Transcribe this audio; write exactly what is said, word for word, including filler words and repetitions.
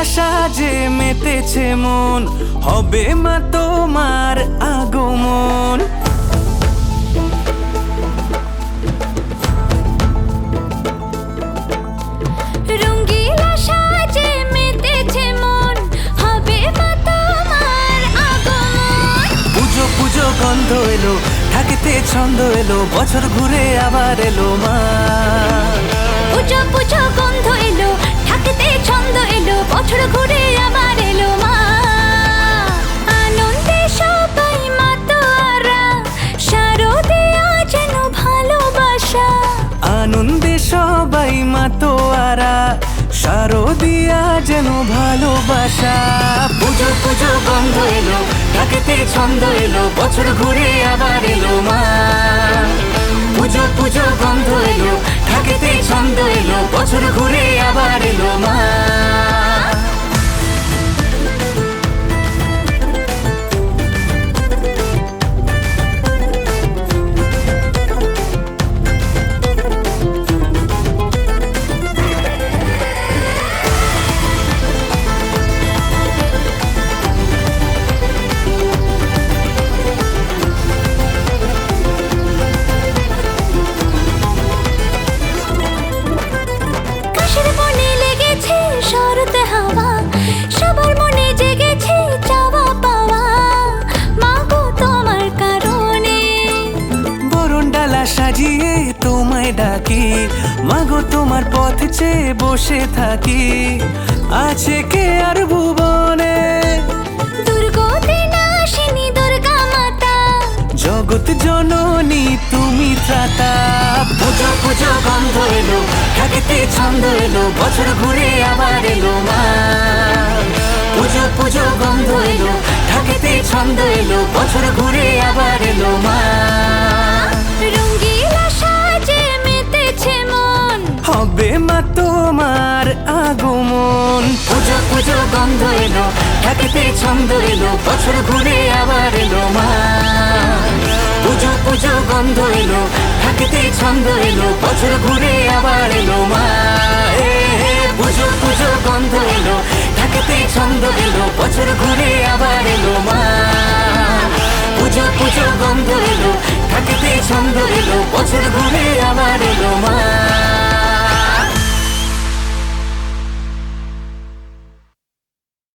সাজে মেতেছে মন, হবে মা তোমার আগমন। রঙ্গিলা সাজে মেতেছে মন, হবে মা তোমার আগমন। পুজো পুজো গন্ধ এলো, থাকিতে ছন্দ এলো, বছর ঘুরে আবার এলো মা। পুজো পুজো গন্ধ এলো, থাকিতে ছন্দ এলো, বছর ঘুরে আবার এলো মা। আনন্দে সবাই মাতোয়ারা, শারদিয়া যেন ভালোবাসা। আনন্দে সবাই মাতোয়ারা, শারদিয়া যেন ভালোবাসা। পুজো পুজো গন্ধ এলো, থাকিতে ছন্দ এলো, বছর ঘুরে আবার এলো মা। পুজো পুজো গন্ধ এলো, থাকিতে ছন্দ এলো, বছর ঘুরে আবার এলো মা। কাশের মনে লেগেছে শরৎ হাওয়া, সবার মনে জেগেছে চাওয়া পাওয়া। মাগো তোমার কারণে বরণ ডালা সাজিয়ে তোমায় ডাকি, মাগো তোমার পথ চেয়ে বসে থাকি। আছে কে আর ভুবনে দুর্গতি নাশিনী দুর্গা মাতা, জগৎ জননী তুমি ত্রাতা। পুজো পুজো গন্ধ এলো, থাকিতে ছন্দ এলো, বছর ঘুরে আবার এলো মা। পুজো পুজো গন্ধ এলো, থাকিতে ছন্দ এলো, বছর ঘুরে আবার এলো মা। রঙ্গিলা সাজে মেতেছে মন, হবে মা তোমার আগমন। পুজো পুজো গন্ধ এলো, থাকিতে ছন্দ এলো, বছর ঘুরে আবার এলো মা। পুজো পুজো গন্ধ এলো, থাকিতে ছন্দ এলো, বছর ঘুরে আবার এলো মা। এ, এ, পুজো পুজো গন্ধ এলো, থাকিতে ছন্দ এলো, বছর ঘুরে আবার এলো মা। পুজো পুজো গন্ধ এলো, থাকিতে ছন্দ এলো, বছর ঘুরে